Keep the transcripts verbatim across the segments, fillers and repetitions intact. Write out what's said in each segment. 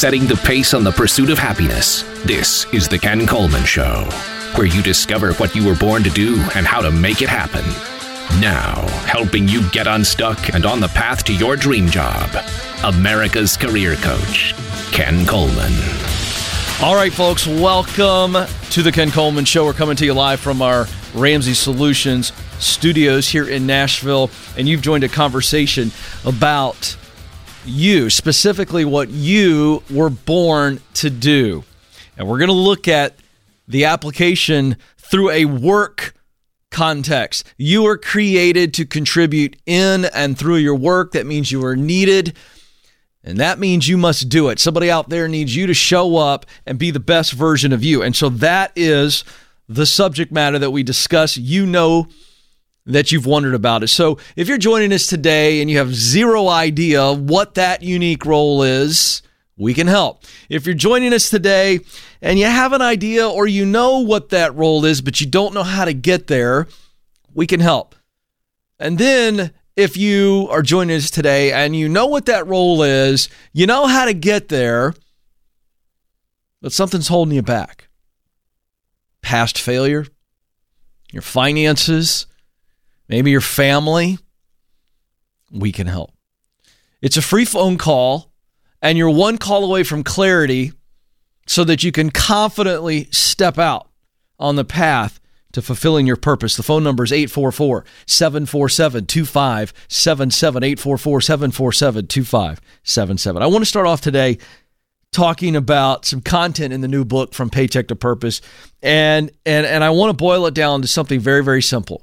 setting the pace on the pursuit of happiness. This is The Ken Coleman Show, where you discover what you were born to do and how to make it happen. Now, helping you get unstuck and on the path to your dream job, America's career coach, Ken Coleman. All right, folks, welcome to The Ken Coleman Show. We're coming to you live from our Ramsey Solutions studios here in Nashville, and you've joined a conversation about you, specifically what you were born to do. And we're going to look at the application through a work context. You were created to contribute in and through your work. That means you are needed, and that means you must do it. Somebody out there needs you to show up and be the best version of you. And so that is the subject matter that we discuss. You know that you've wondered about it. So if you're joining us today and you have zero idea what that unique role is, we can help. If you're joining us today and you have an idea or you know what that role is, but you don't know how to get there, we can help. And then if you are joining us today and you know what that role is, you know how to get there, but something's holding you back. Past failure, your finances, maybe your family, we can help. It's a free phone call, and you're one call away from clarity so that you can confidently step out on the path to fulfilling your purpose. The phone number is eight four four, seven four seven, two five seven seven, eight four four, seven four seven, two five seven seven. I want to start off today talking about some content in the new book, From Paycheck to Purpose, and and and I want to boil it down to something very, very simple.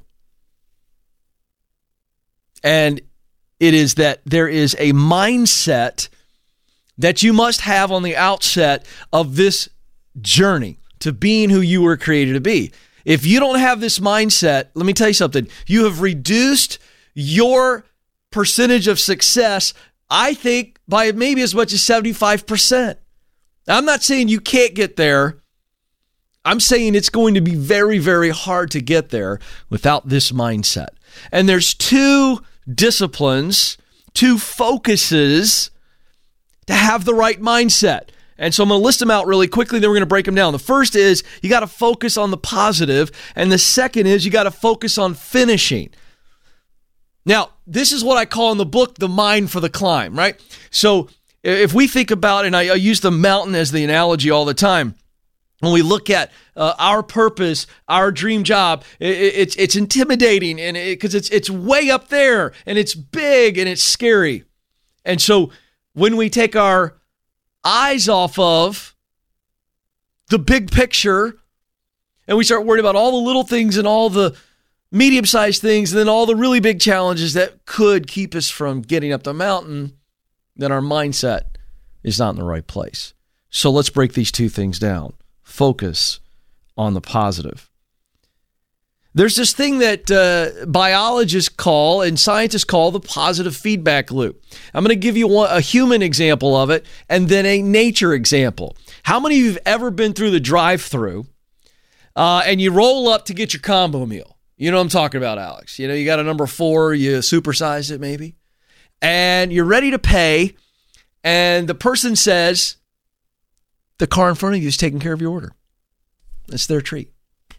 And it is that there is a mindset that you must have on the outset of this journey to being who you were created to be. If you don't have this mindset, let me tell you something, you have reduced your percentage of success, I think, by maybe as much as seventy-five percent. I'm not saying you can't get there. I'm saying it's going to be very, very hard to get there without this mindset. And there's two disciplines, two focuses to have the right mindset. And so I'm going to list them out really quickly, then we're going to break them down. The first is you got to focus on the positive, and the second is you got to focus on finishing. Now, this is what I call in the book the mind for the climb, right? So if we think about, and I, I use the mountain as the analogy all the time, when we look at uh, our purpose, our dream job, it, it's it's intimidating, and because it, it's it's way up there, and it's big, and it's scary. And so when we take our eyes off of the big picture, and we start worrying about all the little things and all the medium-sized things, and then all the really big challenges that could keep us from getting up the mountain, then our mindset is not in the right place. So let's break these two things down. Focus on the positive. There's this thing that uh, biologists call and scientists call the positive feedback loop. I'm going to give you one, a human example of it and then a nature example. How many of you have ever been through the drive-thru uh, and you roll up to get your combo meal? You know what I'm talking about, Alex. You know, you got a number four, you supersize it maybe, and you're ready to pay, and the person says, the car in front of you is taking care of your order. It's their treat.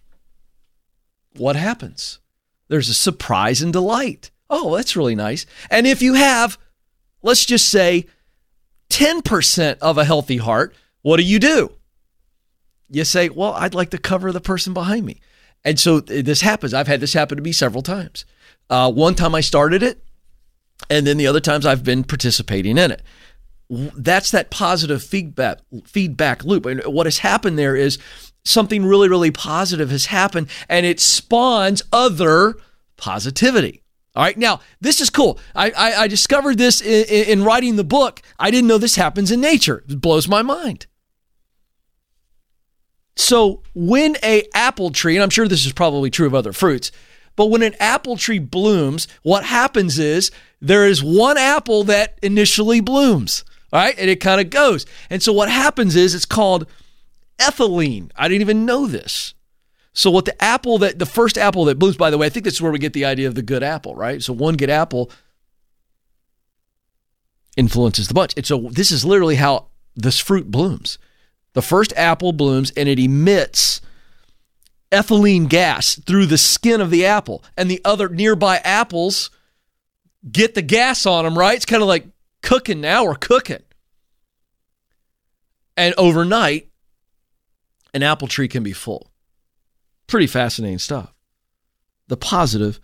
What happens? There's a surprise and delight. Oh, that's really nice. And if you have, let's just say, ten percent of a healthy heart, what do you do? You say, well, I'd like to cover the person behind me. And so this happens. I've had this happen to me several times. Uh, one time I started it, and then the other times I've been participating in it. That's that positive feedback feedback loop. And what has happened there is something really, really positive has happened, and it spawns other positivity. All right. Now, this is cool. I, I, I discovered this in, in writing the book. I didn't know this happens in nature. It blows my mind. So when a apple tree, and I'm sure this is probably true of other fruits, but when an apple tree blooms, what happens is there is one apple that initially blooms. All right. And it kind of goes. And so what happens is it's called ethylene. I didn't even know this. So what the apple that, the first apple that blooms, by the way, I think that's where we get the idea of the good apple, right? So one good apple influences the bunch. And so this is literally how this fruit blooms. The first apple blooms and it emits ethylene gas through the skin of the apple, and the other nearby apples get the gas on them, right? It's kind of like cooking now or cooking. And overnight, an apple tree can be full. Pretty fascinating stuff. The positive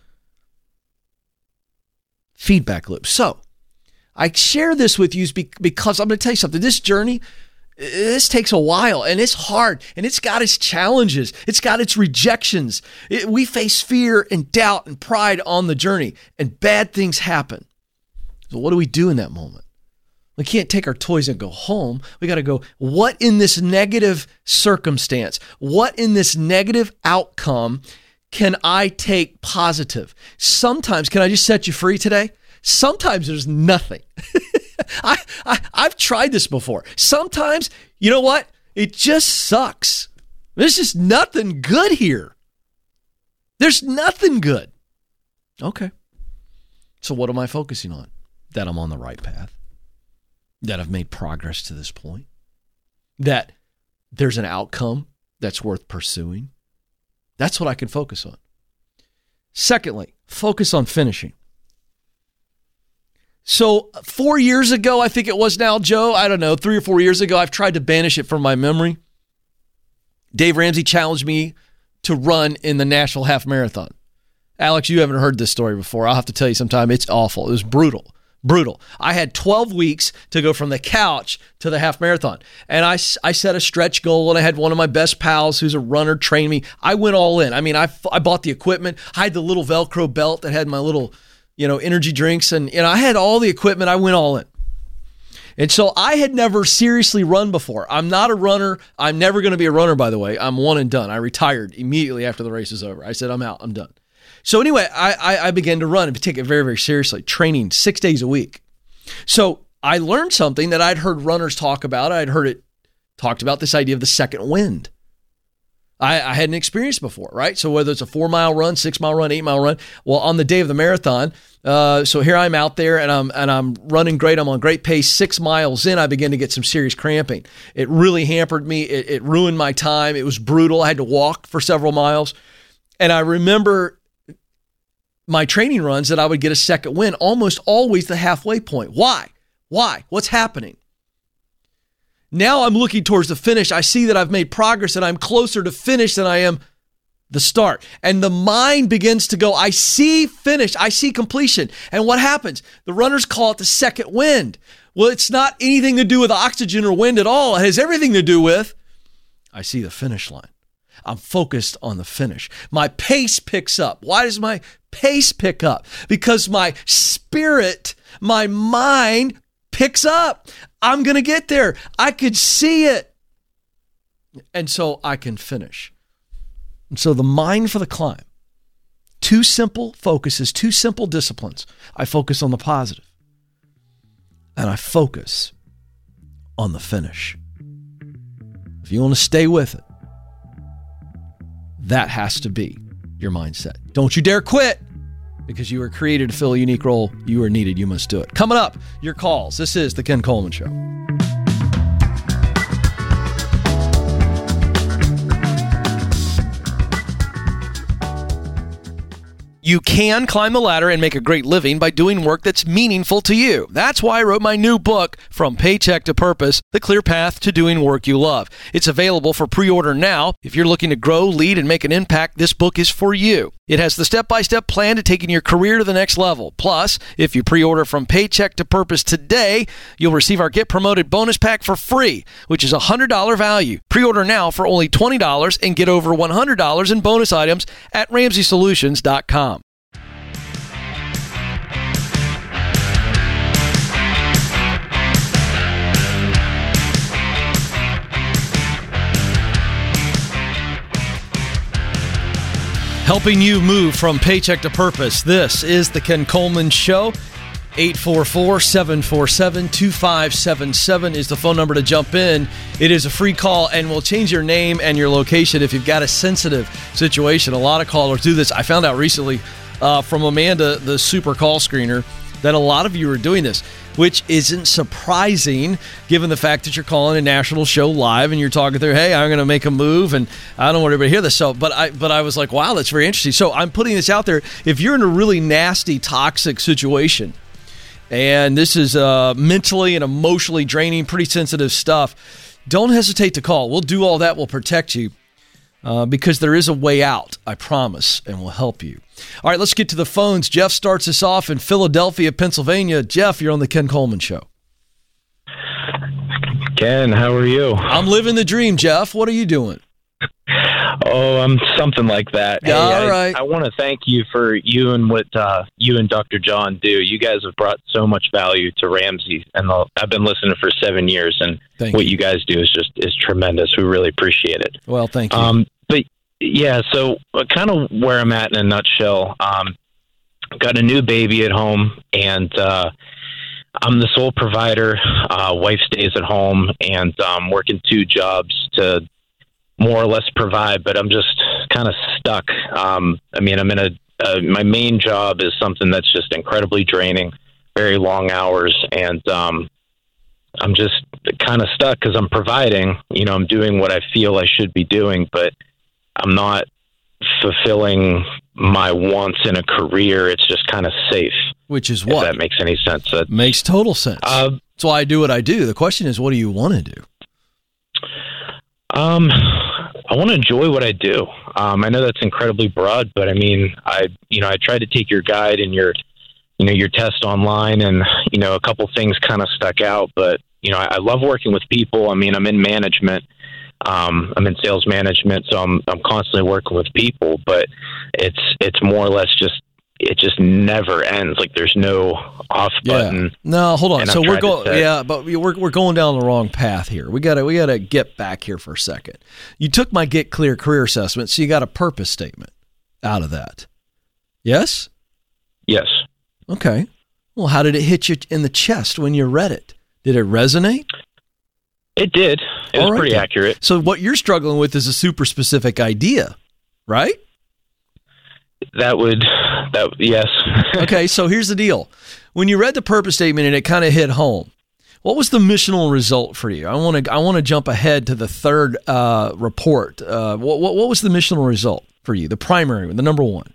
feedback loop. So, I share this with you because I'm going to tell you something. This journey, this takes a while, and it's hard, and it's got its challenges. It's got its rejections. It, we face fear and doubt and pride on the journey, and bad things happen. So what do we do in that moment? We can't take our toys and go home. We got to go, what in this negative circumstance, what in this negative outcome can I take positive? Sometimes, can I just set you free today? Sometimes there's nothing. I, I, I've tried this before. Sometimes, you know what? It just sucks. There's just nothing good here. There's nothing good. Okay. So what am I focusing on? That I'm on the right path. That I've made progress to this point. That there's an outcome that's worth pursuing. That's what I can focus on. Secondly, focus on finishing. So four years ago, I think it was now, Joe, I don't know, three or four years ago, I've tried to banish it from my memory. Dave Ramsey challenged me to run in the Nashville Half Marathon. Alex, you haven't heard this story before. I'll have to tell you sometime. It's awful. It was brutal. Brutal. I had twelve weeks to go from the couch to the half marathon. And I, I set a stretch goal, and I had one of my best pals who's a runner train me. I went all in. I mean, I, I bought the equipment. I had the little Velcro belt that had my little, you know, energy drinks. And, you know, I had all the equipment. I went all in. And so I had never seriously run before. I'm not a runner. I'm never going to be a runner, by the way. I'm one and done. I retired immediately after the race is over. I said, I'm out. I'm done. So anyway, I, I, I began to run and take it very, very seriously, training six days a week. So I learned something that I'd heard runners talk about. I'd heard it talked about, this idea of the second wind. I, I hadn't experienced before, right? So whether it's a four-mile run, six-mile run, eight-mile run, well, on the day of the marathon, uh, so here I'm out there and I'm and I'm running great. I'm on great pace. Six miles in, I began to get some serious cramping. It really hampered me. It, it ruined my time. It was brutal. I had to walk for several miles. And I remember my training runs that I would get a second win, almost always the halfway point. Why? Why? What's happening? Now I'm looking towards the finish. I see that I've made progress and I'm closer to finish than I am the start. And the mind begins to go, I see finish. I see completion. And what happens? The runners call it the second wind. Well, it's not anything to do with oxygen or wind at all. It has everything to do with, I see the finish line. I'm focused on the finish. My pace picks up. Why does my pace pick up? Because my spirit, my mind picks up. I'm going to get there. I could see it. And so I can finish. And so the mind for the climb, two simple focuses, two simple disciplines. I focus on the positive, and I focus on the finish. If you want to stay with it, that has to be your mindset. Don't you dare quit, because you were created to fill a unique role. You are needed. You must do it. Coming up, your calls. This is The Ken Coleman Show. You can climb the ladder and make a great living by doing work that's meaningful to you. That's why I wrote my new book, From Paycheck to Purpose, The Clear Path to Doing Work You Love. It's available for pre-order now. If you're looking to grow, lead, and make an impact, this book is for you. It has the step-by-step plan to taking your career to the next level. Plus, if you pre-order From Paycheck to Purpose today, you'll receive our Get Promoted bonus pack for free, which is a one hundred dollars value. Pre-order now for only twenty dollars and get over one hundred dollars in bonus items at ramsey solutions dot com. Helping you move from paycheck to purpose. This is The Ken Coleman Show. eight four four, seven four seven, two five seven seven is the phone number to jump in. It is a free call, and we'll change your name and your location if you've got a sensitive situation. A lot of callers do this. I found out recently uh, from Amanda, the super call screener, that a lot of you are doing this, which isn't surprising given the fact that you're calling a national show live and you're talking through, hey, I'm going to make a move, and I don't want everybody to hear this. So, but I, but I was like, wow, that's very interesting. So I'm putting this out there. If you're in a really nasty, toxic situation, and this is uh, mentally and emotionally draining, pretty sensitive stuff, don't hesitate to call. We'll do all that. We'll protect you uh, because there is a way out, I promise, and we'll help you. All right, let's get to the phones. Jeff starts us off in Philadelphia, Pennsylvania. Jeff, you're on the Ken Coleman Show. Ken, how are you? I'm living the dream, Jeff. What are you doing? Oh, I'm something like that. Yeah, hey, all I, right. I want to thank you for you and what uh, you and Doctor John do. You guys have brought so much value to Ramsey, and the, I've been listening for seven years, and thank what you. you guys do is just is tremendous. We really appreciate it. Well, thank you. Um, but yeah, so uh, kind of where I'm at in a nutshell. Um, got a new baby at home, and uh, I'm the sole provider. Uh, wife stays at home, and I'm working two jobs to more or less provide, but I'm just kind of stuck. Um, I mean, I'm in a, uh, my main job is something that's just incredibly draining, very long hours. And, um, I'm just kind of stuck because I'm providing, you know, I'm doing what I feel I should be doing, but I'm not fulfilling my wants in a career. It's just kind of safe. Which is what? If that makes any sense. That makes total sense. Uh, That's why I do what I do. The question is, what do you want to do? Um, I want to enjoy what I do. Um, I know that's incredibly broad, but I mean, I, you know, I tried to take your guide and your, you know, your test online, and, you know, a couple things kind of stuck out, but, you know, I, I love working with people. I mean, I'm in management. Um, I'm in sales management, so I'm, I'm constantly working with people, but it's, it's more or less just, it just never ends. Like there's no off button. Yeah. No, hold on. So we're going, yeah, but we're we're going down the wrong path here. We gotta we gotta get back here for a second. You took my Get Clear career assessment, so you got a purpose statement out of that. Yes? Yes. Okay. Well, how did it hit you in the chest when you read it? Did it resonate? It did. It was All right, pretty then. accurate. So what you're struggling with is a super specific idea, right? That would, that yes. Okay, so here's the deal. When you read the purpose statement and it kind of hit home, what was the missional result for you? I want to I want to jump ahead to the third uh, report. Uh, what, what what was the missional result for you? The primary one, the number one.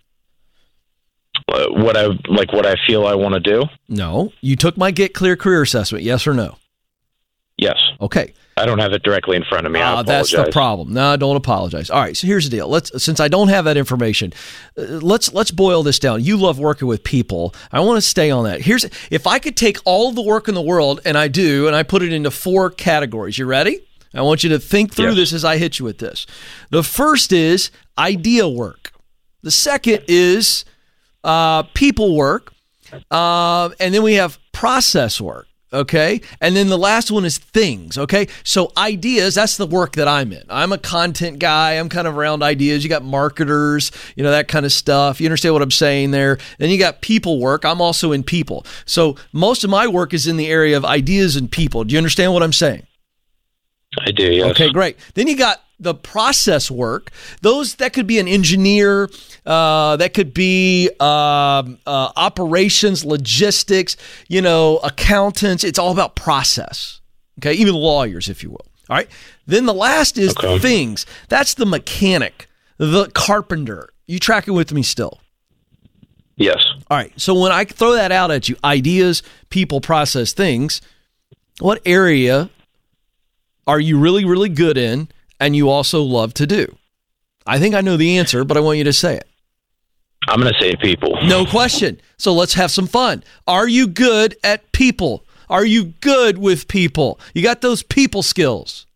Uh, what I like, what I feel I want to do. No, you took my Get Clear career assessment. Yes or no? Yes. Okay. I don't have it directly in front of me. Ah, uh, that's the problem. No, don't apologize. All right, so here's the deal. Let's since I don't have that information, uh, let's let's boil this down. You love working with people. I want to stay on that. Here's if I could take all the work in the world, and I do, and I put it into four categories. You ready? I want you to think through yes. this as I hit you with this. The first is idea work. The second is uh, people work, uh, and then we have process work. Okay. And then the last one is things. Okay. So ideas, that's the work that I'm in. I'm a content guy. I'm kind of around ideas. You got marketers, you know, that kind of stuff. You understand what I'm saying there? Then you got people work. I'm also in people. So most of my work is in the area of ideas and people. Do you understand what I'm saying? I do, yes. Okay, great. Then you got the process work. Those, that could be an engineer, uh, that could be uh, uh, operations, logistics, you know, accountants. It's all about process. Okay, even lawyers, if you will. All right. Then the last is okay. things. That's the mechanic, the carpenter. You tracking with me still? Yes. All right. So when I throw that out at you, ideas, people, process, things, what area are you really, really good in and you also love to do? I think I know the answer, but I want you to say it. I'm going to say people. No question. So let's have some fun. Are you good at people? Are you good with people? You got those people skills?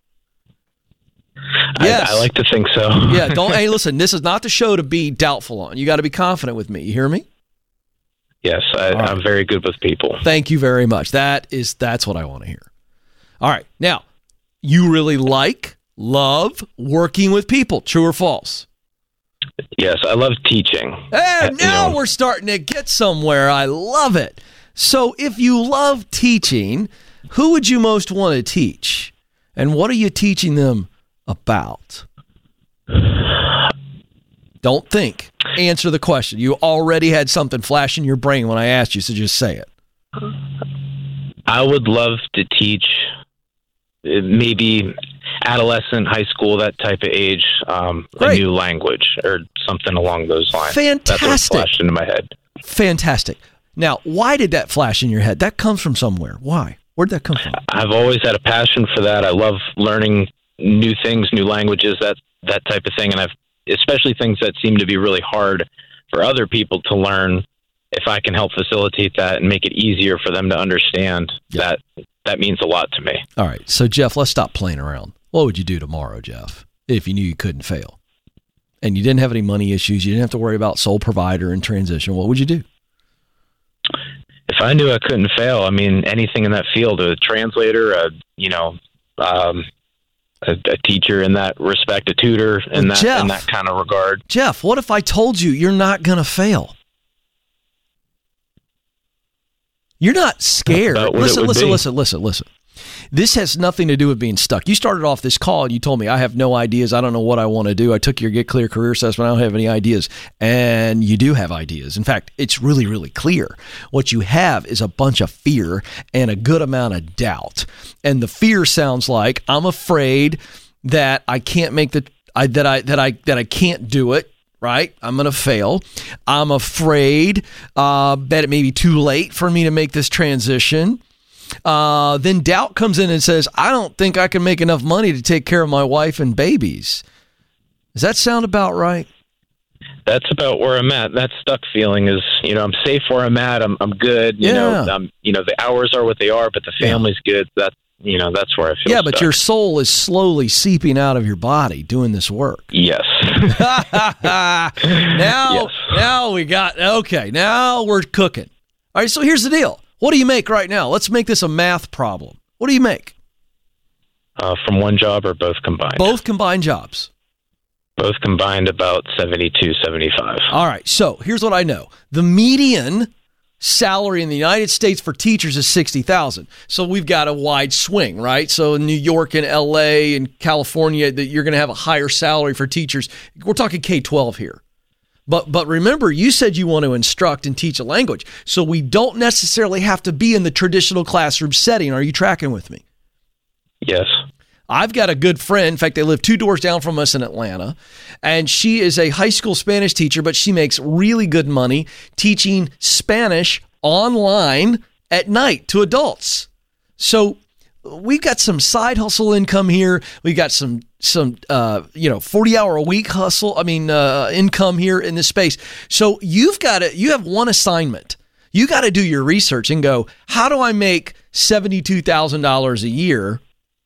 Yes. I, I like to think so. Yeah. Don't. Hey, listen, this is not the show to be doubtful on. You got to be confident with me. You hear me? Yes. I, right. I'm very good with people. Thank you very much. That is, that's what I want to hear. All right. Now, you really like, love working with people. True or false? Yes, I love teaching. Hey, now you know. We're starting to get somewhere. I love it. So if you love teaching, who would you most want to teach? And what are you teaching them about? Don't think. Answer the question. You already had something flash in your brain when I asked you, so just say it. I would love to teach maybe adolescent, high school, that type of age, um, a new language or something along those lines. Fantastic. That's what flashed into my head. Fantastic. Now, why did that flash in your head? That comes from somewhere. Why? Where'd that come from? I've always had a passion for that. I love learning new things, new languages, that that type of thing. And I've especially things that seem to be really hard for other people to learn. If I can help facilitate that and make it easier for them to understand, yep. that that means a lot to me. All right. So, Jeff, let's stop playing around. What would you do tomorrow, Jeff, if you knew you couldn't fail? And you didn't have any money issues, you didn't have to worry about sole provider and transition. What would you do? If I knew I couldn't fail, I mean, anything in that field, a translator, a, you know, um, a, a teacher in that respect, a tutor in well, that Jeff, in that kind of regard. Jeff, what if I told you you're not going to fail? You're not scared. Listen, listen, be. listen, listen, listen. This has nothing to do with being stuck. You started off this call and you told me, I have no ideas. I don't know what I want to do. I took your Get Clear career assessment. I don't have any ideas. And you do have ideas. In fact, it's really, really clear. What you have is a bunch of fear and a good amount of doubt. And the fear sounds like, I'm afraid that I can't make the, I, that I, that I, that I can't do it. Right? I'm going to fail. I'm afraid uh, that it may be too late for me to make this transition. Uh, then doubt comes in and says, I don't think I can make enough money to take care of my wife and babies. Does that sound about right? That's about where I'm at. That stuck feeling is, you know, I'm safe where I'm at. I'm I'm good. You yeah. know, I'm, you know, the hours are what they are, but the family's yeah. good. That, you know, that's where I feel Yeah, stuck. but your soul is slowly seeping out of your body doing this work. Yes. now, yes. now we got, okay, now we're cooking. All right, so here's the deal. What do you make right now? Let's make this a math problem. What do you make? Uh, from one job or both combined? Both combined jobs. Both combined about seventy-two, seventy-five. All right, so here's what I know. The median salary in the United States for teachers is sixty thousand dollars. So we've got a wide swing, right? So in New York and L A and California, that you're going to have a higher salary for teachers. We're talking K twelve here. But but remember, you said you want to instruct and teach a language. So we don't necessarily have to be in the traditional classroom setting. Are you tracking with me? Yes. I've got a good friend. In fact, they live two doors down from us in Atlanta. And she is a high school Spanish teacher, but she makes really good money teaching Spanish online at night to adults. So we've got some side hustle income here. We've got some, some uh, you know, forty hour a week hustle, I mean, uh, income here in this space. So you've got to, you have one assignment. You got to do your research and go, how do I make seventy-two thousand dollars a year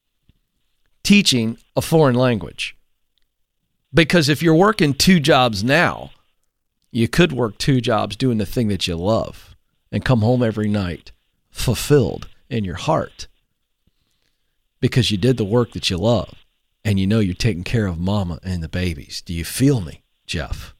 teaching a foreign language? Because if you're working two jobs now, you could work two jobs doing the thing that you love and come home every night fulfilled in your heart because you did the work that you love and you know you're taking care of mama and the babies. Do you feel me, Jeff?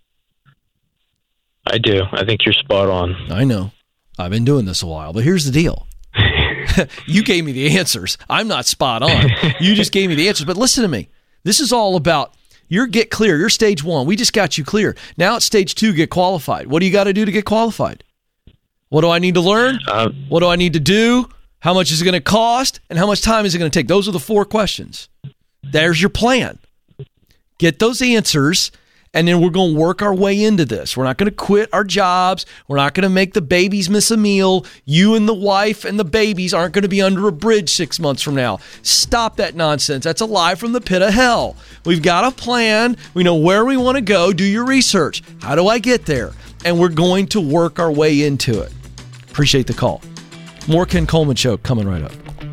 I do. I think you're spot on. I know. I've been doing this a while, but here's the deal. You gave me the answers. I'm not spot on. You just gave me the answers. But listen to me. This is all about your Get Clear. You're stage one. We just got you clear. Now it's stage two, get qualified. What do you got to do to get qualified? What do I need to learn? Um, what do I need to do? How much is it going to cost? And how much time is it going to take? Those are the four questions. There's your plan. Get those answers. And then we're going to work our way into this. We're not going to quit our jobs. We're not going to make the babies miss a meal. You and the wife and the babies aren't going to be under a bridge six months from now. Stop that nonsense. That's a lie from the pit of hell. We've got a plan. We know where we want to go. Do your research. How do I get there? And we're going to work our way into it. Appreciate the call. More Ken Coleman Show coming right up.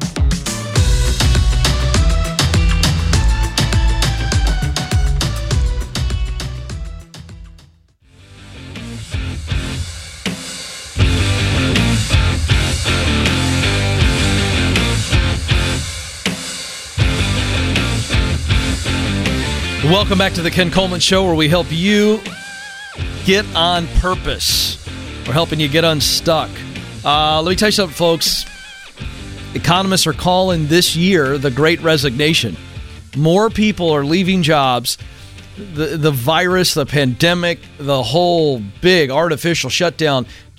Welcome back to the Ken Coleman Show, where we help you get on purpose. We're helping you get unstuck. Uh, let me tell you something, folks. Economists are calling this year the Great Resignation. More people are leaving jobs. The, the virus, the pandemic, the whole big artificial shutdown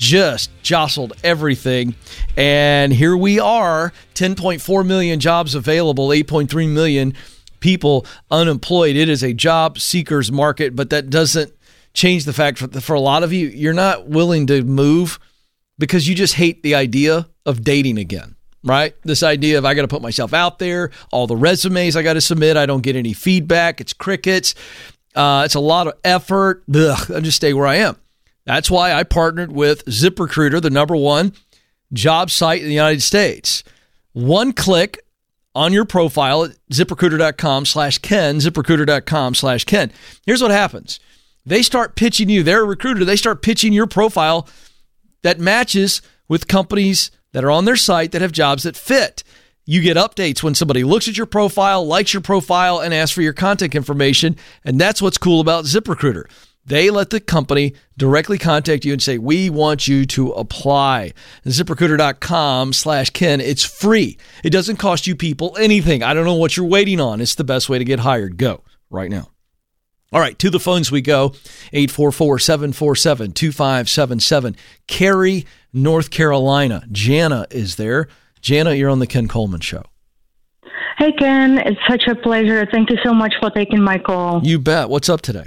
just jostled everything. And here we are, ten point four million jobs available, eight point three million people unemployed. It is a job seekers market, but that doesn't change the fact that for a lot of you, you're not willing to move because you just hate the idea of dating again, right? This idea of I got to put myself out there, all the resumes I got to submit, I don't get any feedback, it's crickets, uh, it's a lot of effort. Ugh, I'll just stay where I am. That's why I partnered with ZipRecruiter, the number one job site in the United States. One click on your profile at ZipRecruiter.com slash Ken, ZipRecruiter.com slash Ken. Here's what happens. They start pitching you, they're a recruiter, they start pitching your profile that matches with companies that are on their site that have jobs that fit. You get updates when somebody looks at your profile, likes your profile, and asks for your contact information. And that's what's cool about ZipRecruiter. They let the company directly contact you and say, we want you to apply. ZipRecruiter.com slash Ken. It's free. It doesn't cost you people anything. I don't know what you're waiting on. It's the best way to get hired. Go right now. All right, to the phones we go. eight four four, seven four seven, two five seven seven. Cary, North Carolina. Jana is there. Jana, you're on the Ken Coleman Show. Hey, Ken. It's such a pleasure. Thank you so much for taking my call. You bet. What's up today?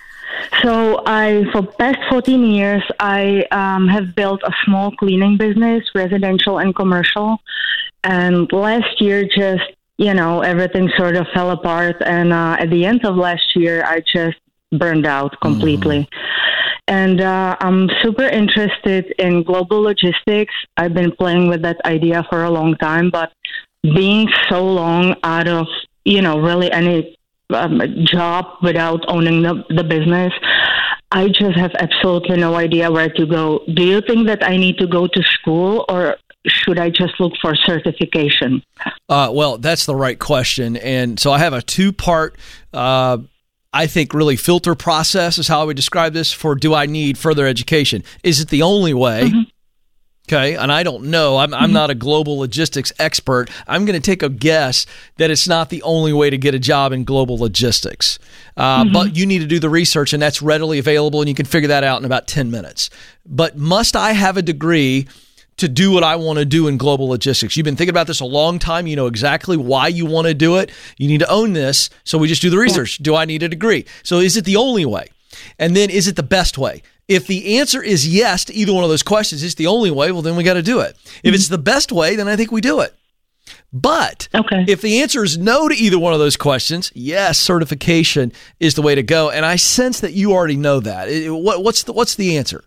So I, for past fourteen years, I um, have built a small cleaning business, residential and commercial. And last year, just, you know, everything sort of fell apart. And uh, at the end of last year, I just burned out completely. Mm-hmm. And uh, I'm super interested in global logistics. I've been playing with that idea for a long time, but being so long out of, you know, really any Um, job without owning the, the business, I just have absolutely no idea where to go. Do you think that I need to go to school, or should I just look for certification? Uh, well, that's the right question. And so I have a two-part, uh, I think, really filter process is how I would describe this for do I need further education? Is it the only way? Mm-hmm. Okay, and I don't know. I'm, I'm not a global logistics expert. I'm going to take a guess that it's not the only way to get a job in global logistics. Uh, mm-hmm. But you need to do the research, and that's readily available, and you can figure that out in about ten minutes. But must I have a degree to do what I want to do in global logistics? You've been thinking about this a long time. You know exactly why you want to do it. You need to own this, so we just do the research. Yeah. Do I need a degree? So is it the only way? And then is it the best way? If the answer is yes to either one of those questions, it's the only way, well, then we got to do it. If it's the best way, then I think we do it. But okay. If the answer is no to either one of those questions, yes, certification is the way to go. And I sense that you already know that. It, what, what's the what's the answer?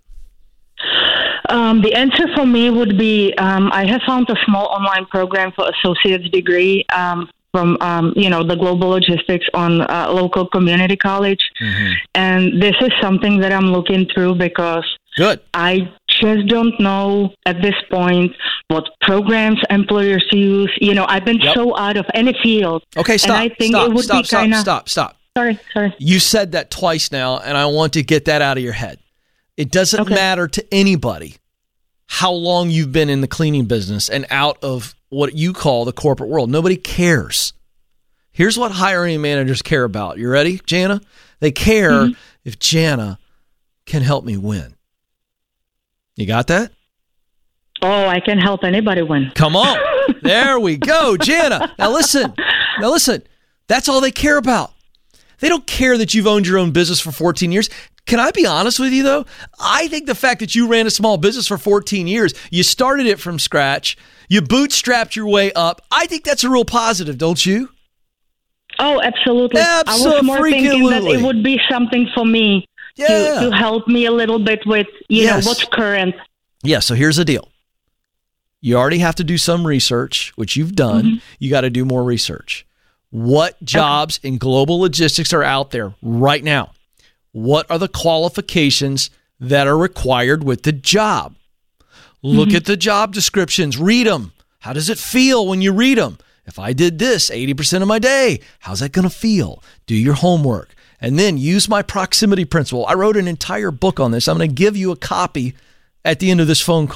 Um, the answer for me would be um, I have found a small online program for associate's degree um, from, um, you know, the global logistics on uh, local community college. Mm-hmm. And this is something that I'm looking through because Good. I just don't know at this point what programs employers use. You know, I've been yep. so out of any field. Okay, stop, and I think stop, it would stop, be kinda, stop, stop, stop. Sorry, sorry. You said that twice now, and I want to get that out of your head. It doesn't okay. matter to anybody how long you've been in the cleaning business and out of what you call the corporate world. Nobody cares. Here's what hiring managers care about. You ready, Jana? They care mm-hmm. if Jana can help me win. You got that? Oh, I can help anybody win. Come on. There we go, Jana. Now listen. Now listen. That's all they care about. They don't care that you've owned your own business for fourteen years. Can I be honest with you, though? I think the fact that you ran a small business for fourteen years, you started it from scratch, you bootstrapped your way up, I think that's a real positive, don't you? Oh, absolutely. Absolutely. I was more thinking that it would be something for me yeah. to, to help me a little bit with, you yes. know, what's current. Yeah, so here's the deal. You already have to do some research, which you've done. Mm-hmm. You got to do more research. What jobs okay. in global logistics are out there right now? What are the qualifications that are required with the job? Look mm-hmm. at the job descriptions. Read them. How does it feel when you read them? If I did this eighty percent of my day, how's that going to feel? Do your homework. And then use my proximity principle. I wrote an entire book on this. I'm going to give you a copy at the end of this phone call.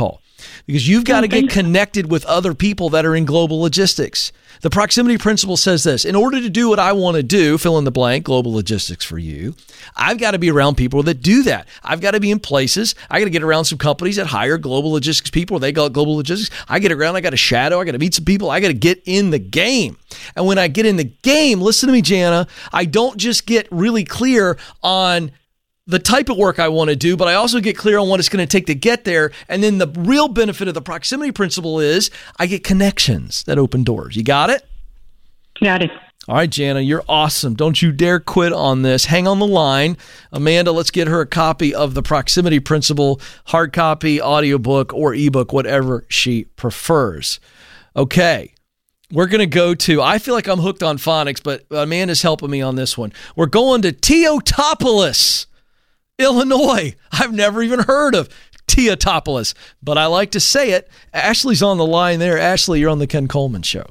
because you've got to Okay. get connected with other people that are in global logistics. The proximity principle says this: in order to do what I want to do, fill in the blank, global logistics for you, I've got to be around people that do that. I've got to be in places. I got to get around some companies that hire global logistics people. They got global logistics. I get around. I got to shadow. I got to meet some people. I got to get in the game. And when I get in the game, listen to me, Jana, I don't just get really clear on the type of work I want to do, but I also get clear on what it's going to take to get there. And then the real benefit of the proximity principle is I get connections that open doors. You got it? Got it. All right, Jana, you're awesome. Don't you dare quit on this. Hang on the line. Amanda, let's get her a copy of the proximity principle, hard copy, audiobook, or ebook, whatever she prefers. Okay. We're going to go to, I feel like I'm hooked on phonics, but Amanda's helping me on this one. We're going to Teotopolis, Illinois. I've never even heard of Teotopolis, but I like to say it. Ashley's on the line there. Ashley, you're on the Ken Coleman Show.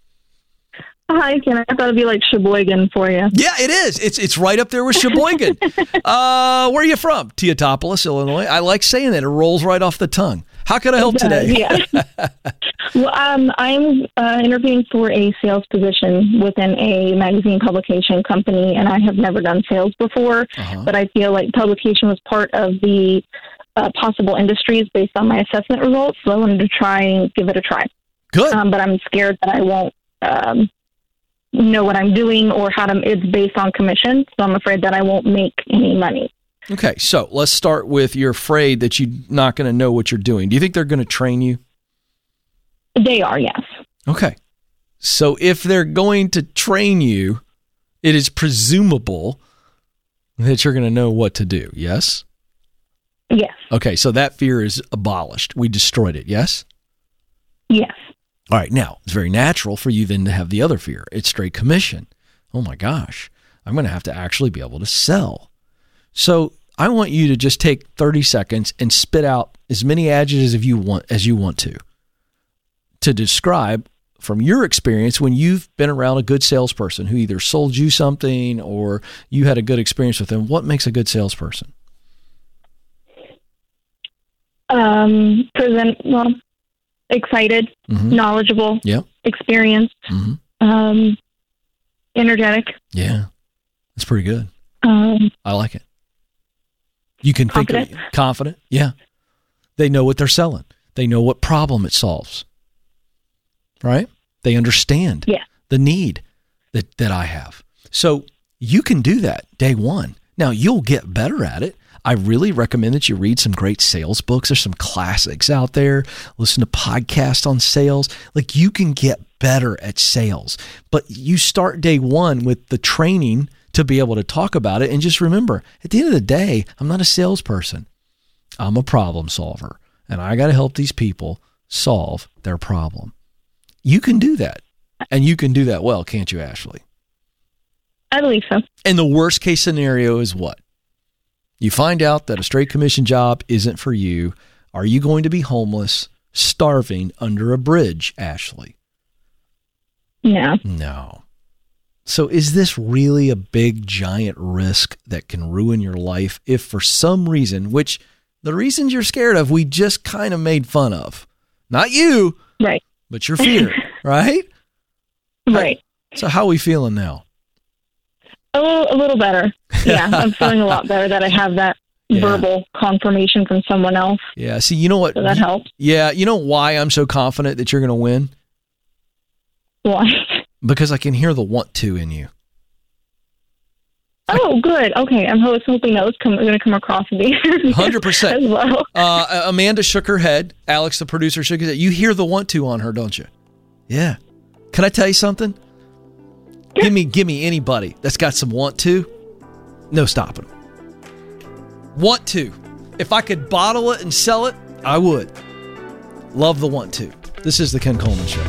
Hi, Ken. I thought it'd be like Sheboygan for you. Yeah, it is. It's it's right up there with Sheboygan. uh, where are you from? Teotopolis, Illinois. I like saying that. It rolls right off the tongue. How can I help today? Yeah. Well, um, I'm uh, interviewing for a sales position within a magazine publication company, and I have never done sales before, Uh-huh. but I feel like publication was part of the uh, possible industries based on my assessment results, so I wanted to try and give it a try. Good. Um, but I'm scared that I won't um, know what I'm doing or how to, it's based on commission, so I'm afraid that I won't make any money. Okay, so let's start with you're afraid that you're not going to know what you're doing. Do you think they're going to train you? They are, yes. Okay. So if they're going to train you, it is presumable that you're going to know what to do, yes? Yes. Okay, so that fear is abolished. We destroyed it, yes? Yes. All right, now, it's very natural for you then to have the other fear. It's straight commission. Oh my gosh, I'm going to have to actually be able to sell. So I want you to just take thirty seconds and spit out as many adjectives as you want as you want to, to describe from your experience when you've been around a good salesperson who either sold you something or you had a good experience with them. What makes a good salesperson? Um, present, well, excited, Mm-hmm. knowledgeable, Yeah. experienced, Mm-hmm. um, energetic, Yeah. That's pretty good. um, I like it. You can Confident. think of confident. Yeah. They know what they're selling. They know what problem it solves. Right? They understand Yeah. the need that, that I have. So you can do that day one. Now you'll get better at it. I really recommend that you read some great sales books. There's some classics out there. Listen to podcasts on sales. Like you can get better at sales, but you start day one with the training to be able to talk about it. And just remember, at the end of the day, I'm not a salesperson. I'm a problem solver, and I got to help these people solve their problem. You can do that, and you can do that well, can't you, Ashley? I believe so. And the worst case scenario is what? You find out that a straight commission job isn't for you. Are you going to be homeless, starving under a bridge, Ashley? Yeah. No. So is this really a big, giant risk that can ruin your life if for some reason, which the reasons you're scared of, we just kind of made fun of? Not you, Right. but your fear, right? Right. So how are we feeling now? A little, a little better. Yeah. I'm feeling a lot better that I have that Yeah. verbal confirmation from someone else. Yeah. See, you know what? So that helps. Yeah. You know why I'm so confident that you're going to win? Why? Because I can hear the want to in you. Oh, good. Okay. I'm ho- hoping that was going to come across in the interview one hundred percent. as well. Uh, Amanda shook her head. Alex, the producer, shook his head. You hear the want to on her, don't you? Yeah. Can I tell you something? Give me, give me anybody that's got some want to. No stopping them. Want to. If I could bottle it and sell it, I would. Love the want to. This is the Ken Coleman Show.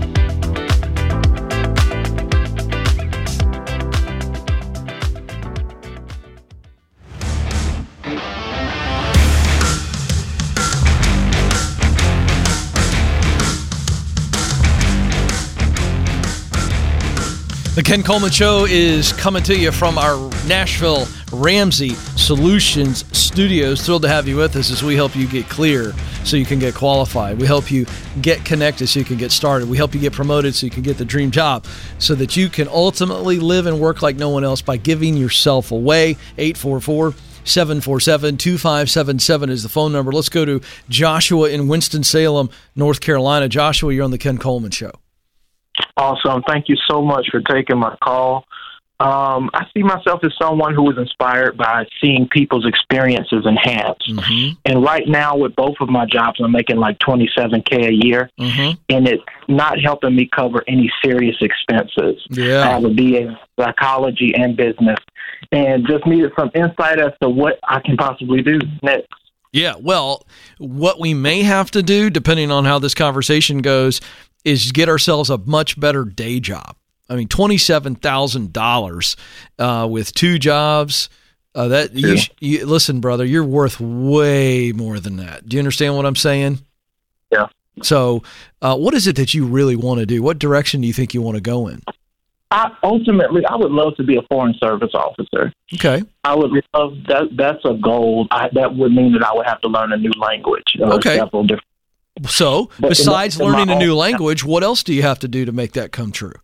The Ken Coleman Show is coming to you from our Nashville Ramsey Solutions studios. Thrilled to have you with us as we help you get clear so you can get qualified. We help you get connected so you can get started. We help you get promoted so you can get the dream job, so that you can ultimately live and work like no one else by giving yourself away. eight four four, seven four seven, two five seven seven is the phone number. Let's go to Joshua in Winston-Salem, North Carolina. Joshua, you're on the Ken Coleman Show. Awesome. Thank you so much for taking my call. Um, I see myself as someone who is inspired by seeing people's experiences enhanced. Mm-hmm. And right now, with both of my jobs, I'm making like twenty-seven K a year, mm-hmm. and it's not helping me cover any serious expenses. Yeah. I have a B A in psychology and business, and just needed some insight as to what I can possibly do next. Yeah, well, what we may have to do, depending on how this conversation goes, is get ourselves a much better day job. I mean, twenty-seven thousand dollars uh, with two jobs. Uh, that you, you listen, brother, you're worth way more than that. Do you understand what I'm saying? Yeah. So, uh, what is it that you really want to do? What direction do you think you want to go in? I, ultimately, I would love to be a foreign service officer. Okay. I would love that. That's a goal. I, that would mean that I would have to learn a new language. Uh, okay. Several different. So, but besides in, in learning a new own, language, what else do you have to do to make that come true?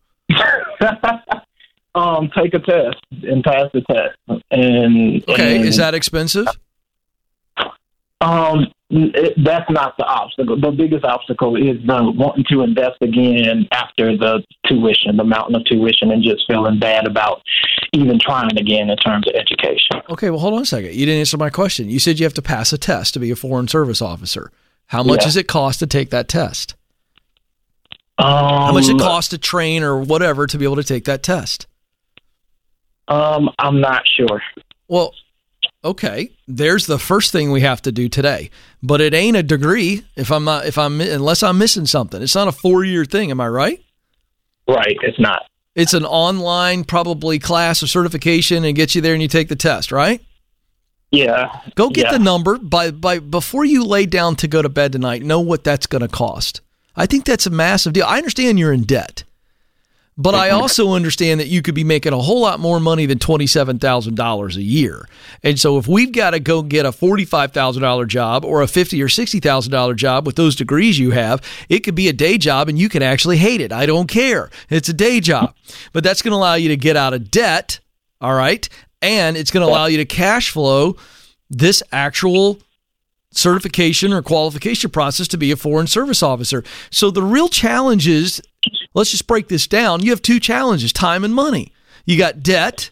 um, take a test and pass the test. And okay, and, is that expensive? Um, it, that's not the obstacle. The biggest obstacle is the wanting to invest again after the tuition, the mountain of tuition, and just feeling bad about even trying again in terms of education. Okay, well, hold on a second. You didn't answer my question. You said you have to pass a test to be a foreign service officer. How much yeah. does it cost to take that test? Um, How much does it cost to train or whatever to be able to take that test? Um, I'm not sure. Well, okay. There's the first thing we have to do today, but it ain't a degree. If I'm not, if I'm unless I'm missing something, it's not a four-year thing. Am I right? Right. It's not. It's an online probably class or certification and get you there and you take the test, right? Yeah. Go get yeah. the number by by before you lay down to go to bed tonight. Know what that's going to cost. I think that's a massive deal. I understand you're in debt, but I also understand that you could be making a whole lot more money than twenty-seven thousand dollars a year. And so if we've got to go get a forty-five thousand dollars job or a fifty thousand dollars or sixty thousand dollars job with those degrees you have, it could be a day job and you can actually hate it. I don't care. It's a day job. But that's going to allow you to get out of debt, all right? And it's going to allow you to cash flow this actual certification or qualification process to be a foreign service officer. So the real challenge is, let's just break this down. You have two challenges, time and money. You got debt,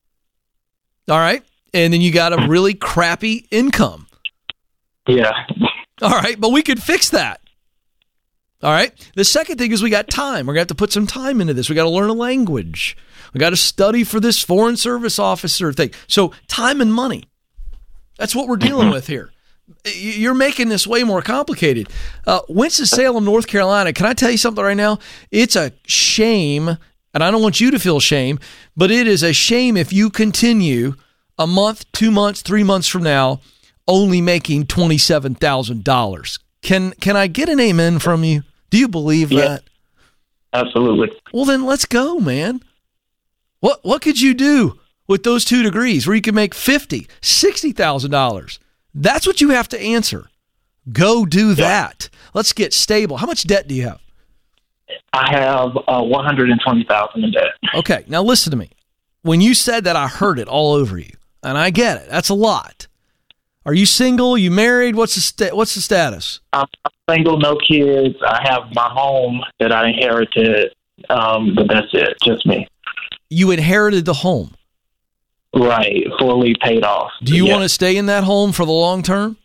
all right? And then you got a really crappy income. Yeah. All right, but we could fix that. All right? The second thing is we got time. We're going to have to put some time into this. We got to learn a language. We got to study for this foreign service officer thing. So time and money. That's what we're dealing with here. You're making this way more complicated. Uh, Winston-Salem, North Carolina, can I tell you something right now? It's a shame, and I don't want you to feel shame, but it is a shame if you continue a month, two months, three months from now only making twenty-seven thousand dollars. Can can I get an amen from you? Do you believe yeah, that? Absolutely. Well, then let's go, man. What what could you do with those two degrees where you could make fifty thousand dollars, sixty thousand dollars? That's what you have to answer. Go do that. Yeah. Let's get stable. How much debt do you have? I have uh, one hundred twenty thousand dollars in debt. Okay, now listen to me. When you said that, I heard it all over you, and I get it. That's a lot. Are you single? You married? What's the sta- What's the status? I'm single, no kids. I have my home that I inherited, um, but that's it, just me. You inherited the home. Right, fully paid off. Do you yeah. want to stay in that home for the long term?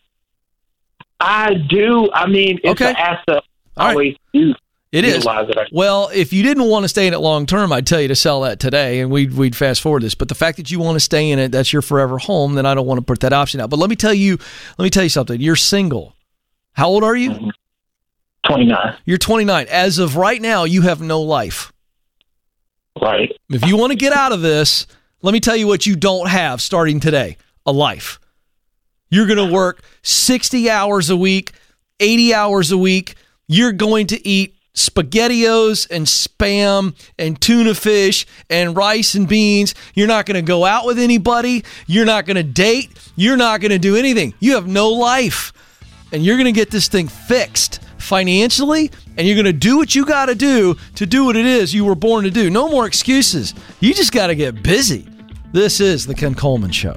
I do. I mean, it's okay. an asset. I right. always do. It is. It. Well, if you didn't want to stay in it long term, I'd tell you to sell that today, and we'd we'd fast forward this. But the fact that you want to stay in it, that's your forever home, then I don't want to put that option out. But let me tell you, let me tell you something. You're single. How old are you? Mm-hmm. twenty-nine. You're twenty-nine. As of right now, you have no life. Right. If you want to get out of this, let me tell you what you don't have starting today: a life. You're going to work sixty hours a week, eighty hours a week. You're going to eat SpaghettiOs and Spam and tuna fish and rice and beans. You're not going to go out with anybody. You're not going to date. You're not going to do anything. You have no life. and you're going to get this thing fixed financially, and you're going to do what you got to do to do what it is you were born to do. No more excuses. You just got to get busy. This is The Ken Coleman Show.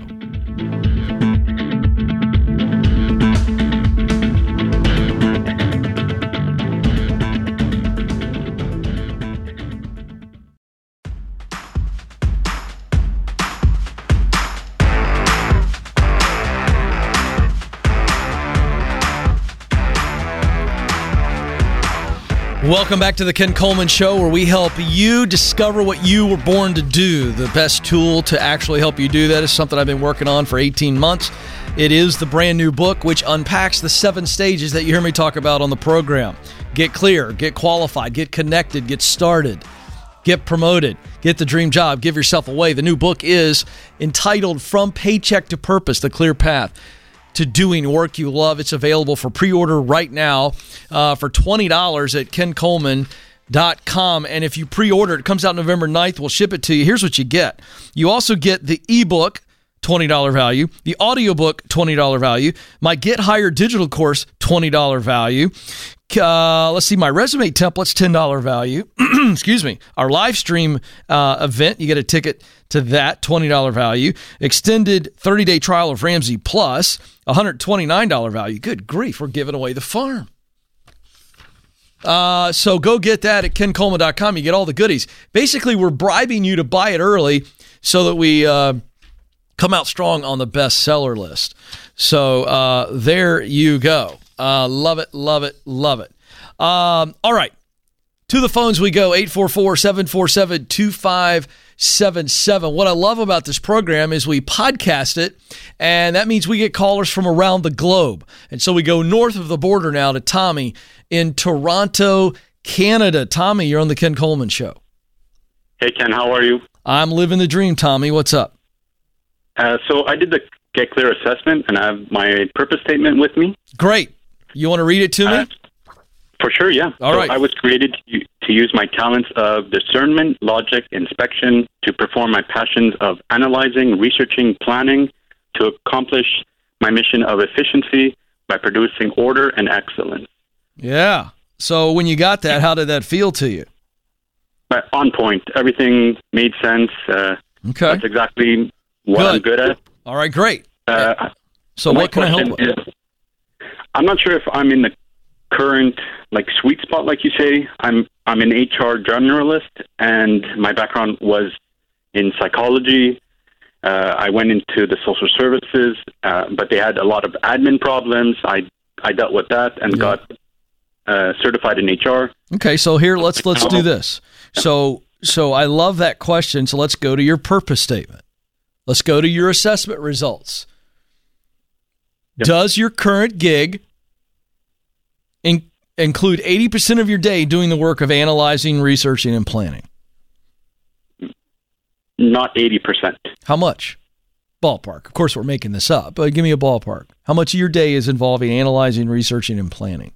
Welcome back to the Ken Coleman Show, where we help you discover what you were born to do. The best tool to actually help you do that is something I've been working on for eighteen months. It is the brand new book, which unpacks the seven stages that you hear me talk about on the program. Get clear, get qualified, get connected, get started, get promoted, get the dream job, give yourself away. The new book is entitled From Paycheck to Purpose, The Clear Path to Doing Work You Love. It's available for pre-order right now uh, for twenty dollars at ken coleman dot com. And if you pre-order, it comes out November ninth. We'll ship it to you. Here's what you get. You also get the ebook, twenty dollars value, the audiobook, twenty dollars value, my Get Hired digital course, twenty dollars value. Uh, let's see, my resume templates, ten dollars value. Excuse me. Our live stream uh, event, you get a ticket to that, twenty dollars value. Extended thirty-day trial of Ramsey Plus, one hundred twenty-nine dollars value. Good grief, we're giving away the farm. Uh, so go get that at ken coleman dot com. You get all the goodies. Basically, we're bribing you to buy it early so that we uh, come out strong on the bestseller list. So uh, there you go. Uh, love it, love it, love it. Um, all right. To the phones we go, eight four four, seven four seven, two five seven seven. What I love about this program is we podcast it, and that means we get callers from around the globe. And so we go north of the border now to Tommy in Toronto, Canada. Tommy, you're on the Ken Coleman Show. Hey, Ken, how are you? I'm living the dream, Tommy. What's up? Uh, so I did the Get Clear assessment, and I have my purpose statement with me. Great. You want to read it to me? Uh, for sure, yeah. All so right. I was created to, to use my talents of discernment, logic, inspection to perform my passions of analyzing, researching, planning to accomplish my mission of efficiency by producing order and excellence. Yeah. So when you got that, how did that feel to you? But on point. Everything made sense. Uh, Okay. That's exactly what Good. I'm good at. All right, great. Uh, so my what can I help question with? is, I'm not sure if I'm in the current like sweet spot, like you say. I'm I'm an H R generalist, and my background was in psychology. Uh, I went into the social services, uh, but they had a lot of admin problems. I I dealt with that and Yeah. got uh, certified in H R. Okay, so here let's let's do this. So so I love that question. So let's go to your purpose statement. Let's go to your assessment results. Yep. Does your current gig in, include eighty percent of your day doing the work of analyzing, researching, and planning? Not eighty percent. How much? Ballpark. Of course, we're making this up, but give me a ballpark. How much of your day is involving analyzing, researching, and planning?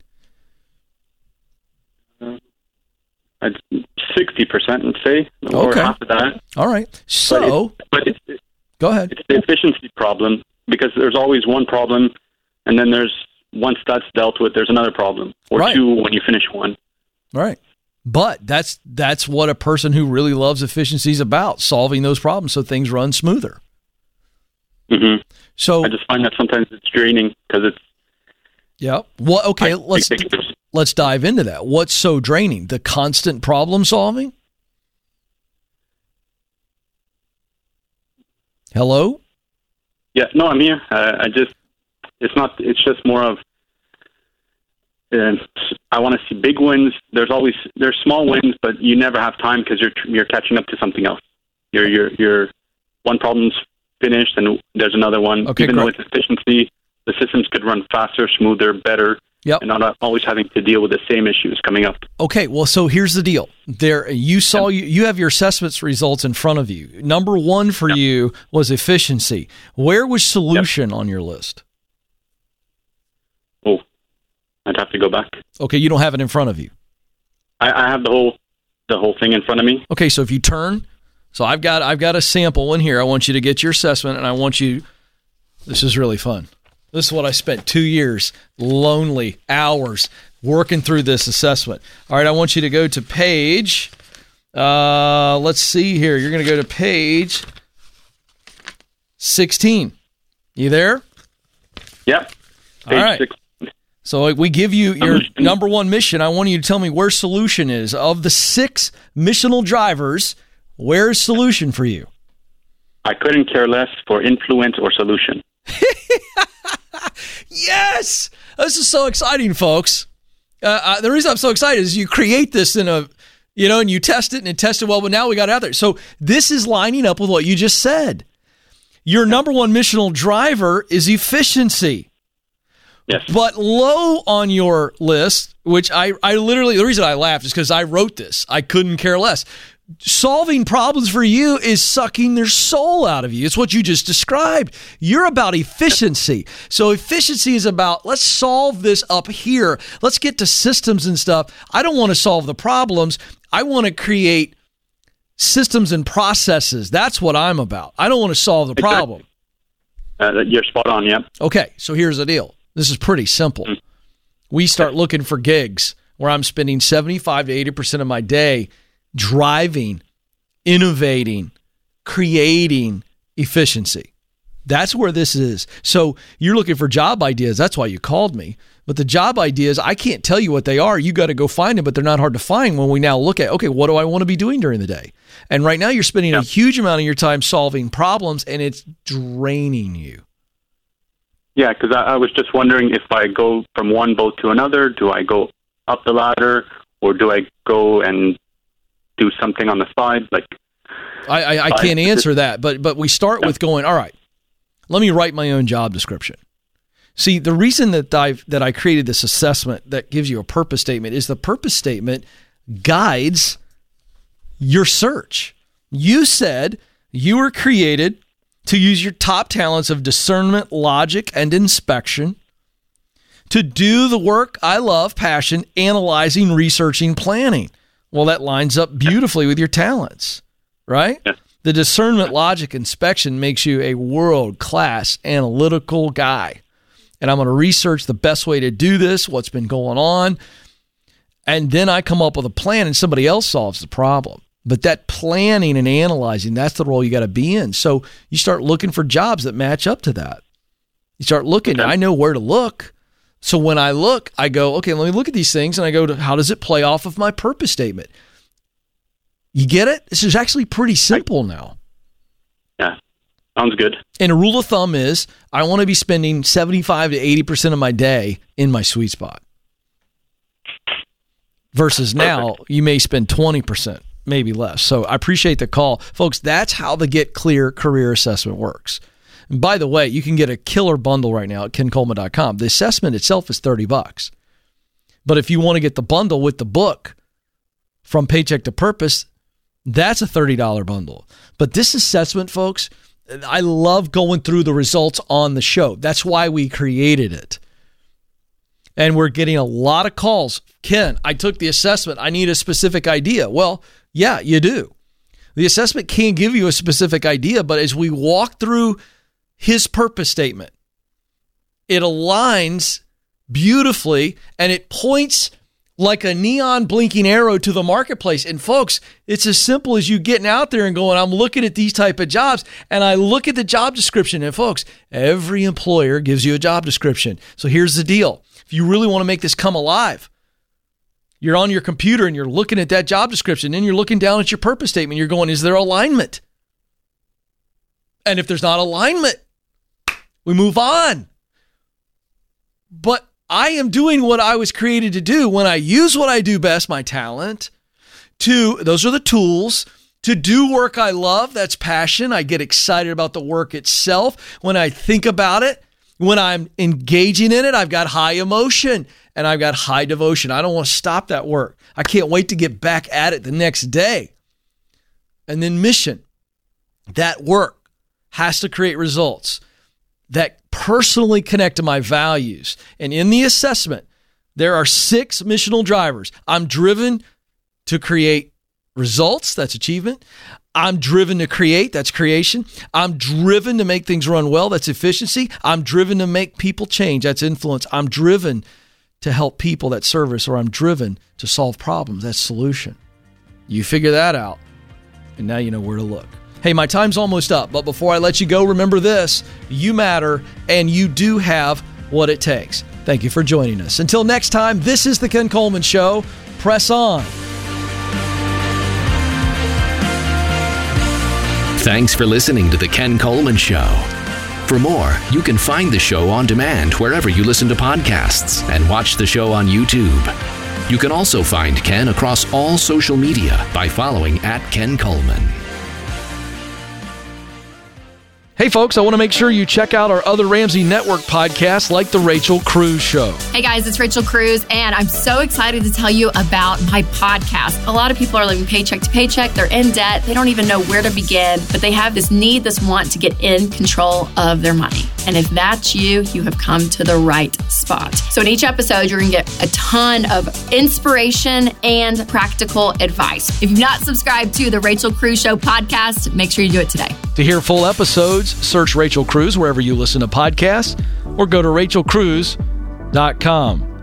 sixty percent, let's say, or Okay. half of that. All right. So, But, it, but it's, go ahead. it's the efficiency problem, because there's always one problem, and then there's, once that's dealt with, there's another problem, or Right. two when you finish one. All right. But that's that's what a person who really loves efficiency is about, solving those problems so things run smoother. hmm So, I just find that sometimes it's draining, because it's... yeah. What? Okay, I let's think there's- let's dive into that. What's so draining? The constant problem solving? Hello? Yeah, no, I'm here. Uh, I just, it's not, it's just more of, uh, I want to see big wins. There's always, there's small wins, but you never have time because you're, you're catching up to something else. You're, you're, you're, one problem's finished and there's another one. Okay, Even great. though it's efficiency, the systems could run faster, smoother, better. Yep. And not always having to deal with the same issues coming up. Okay, well, so here's the deal. There, you saw you you have your assessments results in front of you. Number one for Yep. you was efficiency. Where was solution on your list? Oh, I'd have to go back. Okay, you don't have it in front of you. I, I have the whole, the whole thing in front of me. Okay, so if you turn, so I've got I've got a sample one here. I want you to get your assessment, and I want you. This is really fun. This is what I spent two years, lonely hours, working through this assessment. All right, I want you to go to page, uh, let's see here. You're going to go to page sixteen. You there? Yep. All right. sixteen. So we give you your number one mission. I want you to tell me where solution is. Of the six missional drivers, where's solution for you? I couldn't care less for influence or solution. Yes! This is so exciting, folks. Uh, uh, the reason I'm so excited is you create this in a, you know, and you test it and it tested well, but now we got it out there. So this is lining up with what you just said. Your number one missional driver is efficiency. Yes. But low on your list, which I, I literally, the reason I laughed is because I wrote this. I couldn't care less. Solving problems for you is sucking their soul out of you. It's what you just described. You're about efficiency. So efficiency is about, let's solve this up here. Let's get to systems and stuff. I don't want to solve the problems. I want to create systems and processes. That's what I'm about. I don't want to solve the problem. Uh, you're spot on, yeah. Okay, so here's the deal. This is pretty simple. Mm-hmm. We start looking for gigs where I'm spending seventy-five to eighty percent of my day driving, innovating, creating efficiency. That's where this is. So you're looking for job ideas. That's why you called me. But the job ideas, I can't tell you what they are. You got to go find them, but they're not hard to find when we now look at, okay, what do I want to be doing during the day? And right now you're spending yeah. a huge amount of your time solving problems, and it's draining you. Yeah, because I, I was just wondering if I go from one boat to another, do I go up the ladder, or do I go and do something on the side? Like, I, I, I can't answer that, but but we start yeah. with going, all right, let me write my own job description. See, the reason that I that I created this assessment that gives you a purpose statement is the purpose statement guides your search. You said you were created to use your top talents of discernment, logic, and inspection to do the work I love, passion, analyzing, researching, planning. Well, that lines up beautifully with your talents, right? Yeah. The discernment, logic, inspection makes you a world-class analytical guy. And I'm going to research the best way to do this, what's been going on, and then I come up with a plan and somebody else solves the problem. But that planning and analyzing, that's the role you got to be in. So you start looking for jobs that match up to that. You start looking, okay. I know where to look. So when I look, I go, okay, let me look at these things, and I go to, how does it play off of my purpose statement? You get it? This is actually pretty simple now. Yeah, sounds good. And a rule of thumb is I want to be spending seventy-five to eighty percent of my day in my sweet spot. Versus now, Perfect. You may spend twenty percent. Maybe less. So I appreciate the call. Folks, that's how the Get Clear career assessment works. And by the way, you can get a killer bundle right now at ken coleman dot com. The assessment itself is thirty bucks. But if you want to get the bundle with the book, From Paycheck to Purpose, that's a thirty dollars bundle. But this assessment, folks, I love going through the results on the show. That's why we created it. And we're getting a lot of calls. Ken, I took the assessment. I need a specific idea. Well, yeah, you do. The assessment can give you a specific idea, but as we walk through his purpose statement, it aligns beautifully and it points like a neon blinking arrow to the marketplace. And folks, it's as simple as you getting out there and going, I'm looking at these type of jobs, and I look at the job description. And folks, every employer gives you a job description. So here's the deal. If you really want to make this come alive, you're on your computer and you're looking at that job description, and you're looking down at your purpose statement. You're going, is there alignment? And if there's not alignment, we move on. But I am doing what I was created to do when I use what I do best, my talent, to, those are the tools, to do work I love. That's passion. I get excited about the work itself. When I think about it, when I'm engaging in it, I've got high emotion and I've got high devotion. I don't want to stop that work. I can't wait to get back at it the next day. And then mission. That work has to create results that personally connect to my values. And in the assessment, there are six missional drivers. I'm driven to create results, that's achievement. I'm driven to create, that's creation. I'm driven to make things run well, that's efficiency. I'm driven to make people change, that's influence. I'm driven to help people, that's service, or I'm driven to solve problems, that's solution. You figure that out, and now you know where to look. Hey, my time's almost up, but before I let you go, remember this: you matter, and you do have what it takes. Thank you for joining us. Until next time, this is The Ken Coleman Show. Press on. Thanks for listening to The Ken Coleman Show. For more, you can find the show on demand wherever you listen to podcasts and watch the show on YouTube. You can also find Ken across all social media by following at Ken Coleman. Hey folks, I want to make sure you check out our other Ramsey Network podcasts like The Rachel Cruz Show. Hey guys, it's Rachel Cruz, and I'm so excited to tell you about my podcast. A lot of people are living paycheck to paycheck. They're in debt. They don't even know where to begin, but they have this need, this want to get in control of their money. And if that's you, you have come to the right spot. So in each episode, you're going to get a ton of inspiration and practical advice. If you've not subscribed to the Rachel Cruz Show podcast, make sure you do it today. To hear full episodes, search Rachel Cruz wherever you listen to podcasts or go to rachel cruz dot com.